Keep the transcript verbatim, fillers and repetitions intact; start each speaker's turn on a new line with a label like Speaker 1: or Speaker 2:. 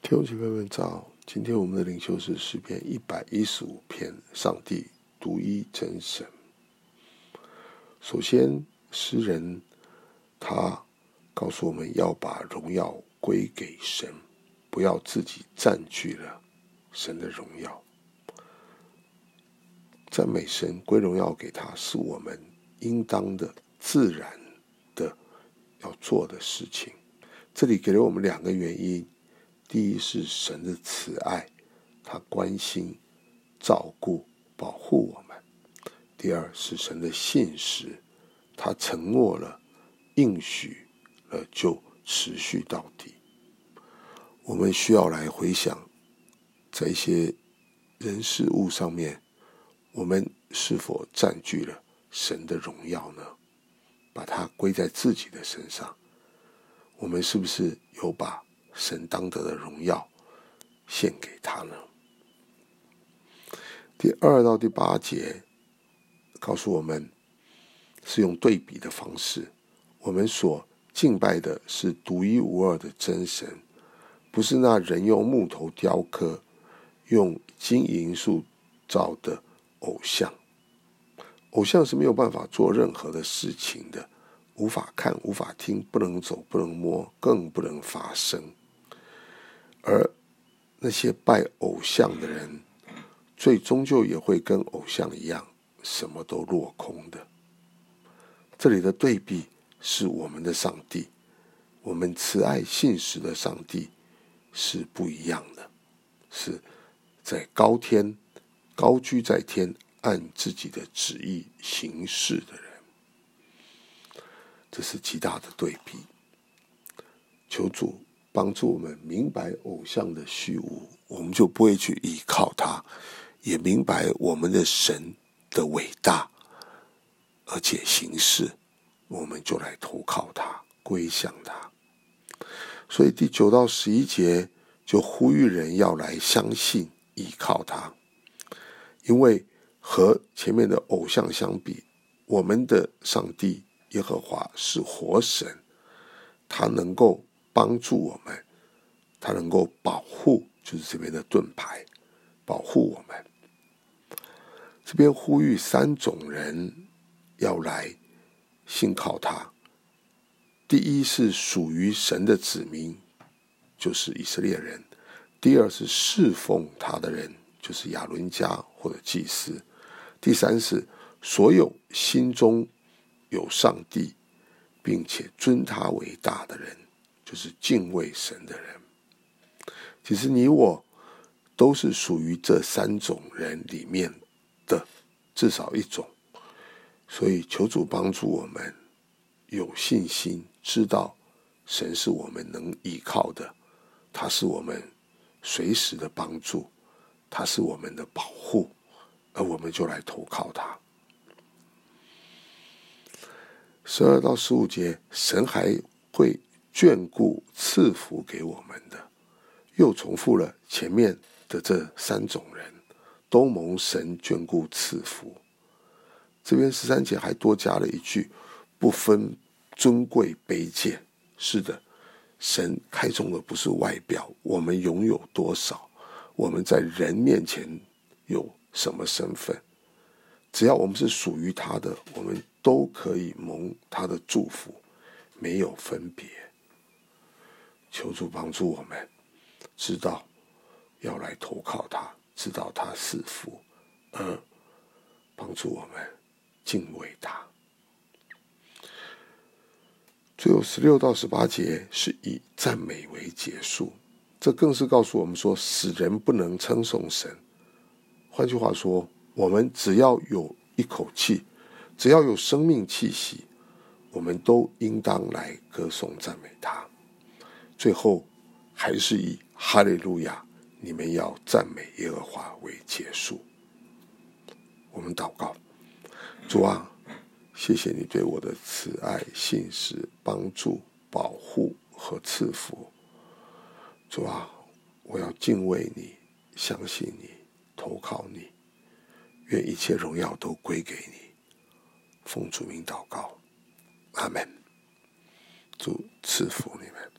Speaker 1: 弟兄姐妹们早，今天我们的灵修是诗篇一百一十五篇，上帝独一真神。首先，诗人他告诉我们要把荣耀归给神，不要自己占据了神的荣耀。赞美神，归荣耀给他，是我们应当的、自然的要做的事情。这里给了我们两个原因。第一是神的慈爱，他关心、照顾、保护我们；第二是神的信实，他承诺了、应许了就持续到底。我们需要来回想，在一些人事物上面，我们是否占据了神的荣耀呢？把它归在自己的身上，我们是不是有把神当得的荣耀献给他呢？第二到第八节告诉我们，是用对比的方式，我们所敬拜的是独一无二的真神，不是那人用木头雕刻、用金银塑造的偶像。偶像是没有办法做任何的事情的，无法看、无法听，不能走、不能摸，更不能发声。而那些拜偶像的人，最终究也会跟偶像一样，什么都落空的。这里的对比是我们的上帝，我们慈爱信实的上帝是不一样的，是在高天高居在天，按自己的旨意行事的人。这是极大的对比。求主帮助我们明白偶像的虚无，我们就不会去依靠他，也明白我们的神的伟大，而且行事，我们就来投靠他，归向他。所以第九到十一节就呼吁人要来相信依靠他，因为和前面的偶像相比，我们的上帝耶和华是活神，他能够帮助我们，他能够保护，就是这边的盾牌，保护我们。这边呼吁三种人要来信靠他。第一是属于神的子民，就是以色列人；第二是侍奉他的人，就是亚伦家或者祭司；第三是所有心中有上帝并且尊他为大的人，就是敬畏神的人。其实你我都是属于这三种人里面的至少一种，所以求主帮助我们有信心，知道神是我们能依靠的，他是我们随时的帮助，他是我们的保护，而我们就来投靠他。十二到十五节，神还会眷顾赐福给我们的，又重复了前面的这三种人都蒙神眷顾赐福。这边十三节还多加了一句，不分尊贵卑贱。是的，神看重的不是外表，我们拥有多少，我们在人面前有什么身份，只要我们是属于他的，我们都可以蒙他的祝福，没有分别。求主帮助我们知道要来投靠他，知道他是福，而帮助我们敬畏他。最后十六到十八节是以赞美为结束，这更是告诉我们说，死人不能称颂神。换句话说，我们只要有一口气，只要有生命气息，我们都应当来歌颂赞美他。最后还是以哈利路亚，你们要赞美耶和华为结束。我们祷告，主啊，谢谢你对我的慈爱、信实、帮助、保护和赐福。主啊，我要敬畏你，相信你，投靠你，愿一切荣耀都归给你。奉主名祷告，阿们。主赐福你们。